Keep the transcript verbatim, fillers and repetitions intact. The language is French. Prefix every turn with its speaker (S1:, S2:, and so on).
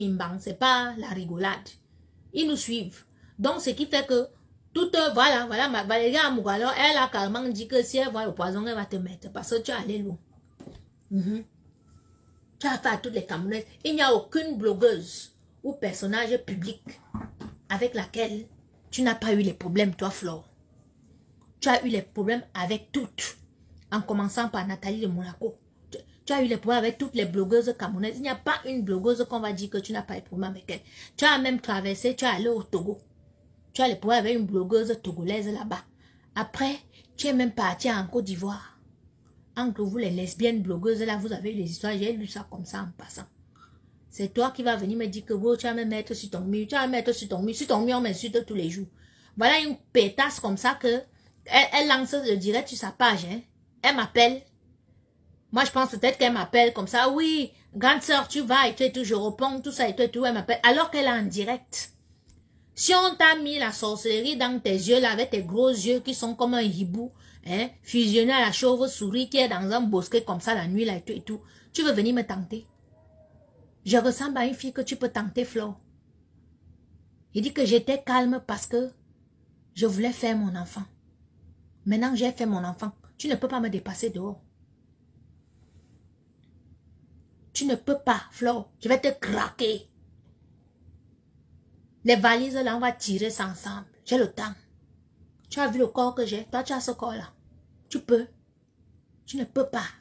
S1: imbang, c'est pas la rigolade. Ils nous suivent. Donc, ce qui fait que, toute, voilà, voilà, ma Valérie Amougalo, elle a carrément dit que si elle voit le poison, elle va te mettre, parce que tu es allé loin. Mm-hmm. Tu as fait à toutes les Camerounaises. Il n'y a aucune blogueuse ou personnage public avec laquelle tu n'as pas eu les problèmes, toi, Flore. Tu as eu les problèmes avec toutes, en commençant par Nathalie de Monaco. Tu, tu as eu les problèmes avec toutes les blogueuses camerounaises. Il n'y a pas une blogueuse qu'on va dire que tu n'as pas eu de problème avec elle. Tu as même traversé, tu es allé au Togo. Tu as les problèmes avec une blogueuse togolaise là-bas. Après, tu es même parti en Côte d'Ivoire. Entre vous, les lesbiennes blogueuses, là, vous avez eu les histoires. J'ai lu ça comme ça en passant. C'est toi qui vas venir me dire que oh, tu vas me mettre sur ton mur. Tu vas me mettre sur ton mur. Sur ton mur, on m'insulte tous les jours. Voilà une pétasse comme ça que elle, elle lance le direct sur sa page. Hein. Elle m'appelle. Moi, je pense peut-être qu'elle m'appelle comme ça. Oui, grande sœur, tu vas et tout et tout. Je réponds, tout ça et tout et tout. Elle m'appelle. Alors qu'elle est en direct. Si on t'a mis la sorcellerie dans tes yeux, là, avec tes gros yeux qui sont comme un hibou, hein, fusionné à la chauve-souris qui est dans un bosquet comme ça la nuit, là, et tout et tout, tu veux venir me tenter? Je ressemble à une fille que tu peux tenter, Flo. Il dit que j'étais calme parce que je voulais faire mon enfant. Maintenant, j'ai fait mon enfant. Tu ne peux pas me dépasser dehors. Tu ne peux pas, Flo. Je vais te craquer. Les valises, là, on va tirer ça ensemble. J'ai le temps. Tu as vu le corps que j'ai? Toi, tu as ce corps-là. Tu peux. Tu ne peux pas.